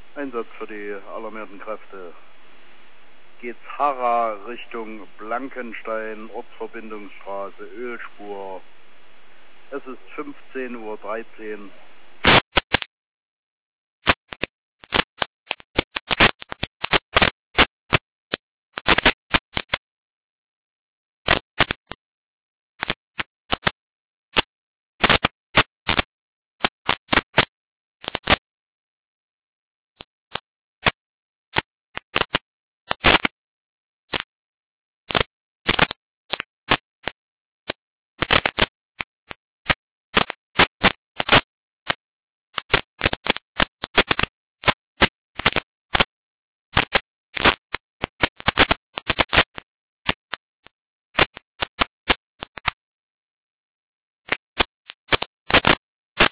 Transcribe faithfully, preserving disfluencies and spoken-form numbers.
Einsatz für die alarmierten Kräfte. Gezharra Richtung Blankenstein, Ortsverbindungsstraße, Ölspur. Es ist fünfzehn Uhr dreizehn.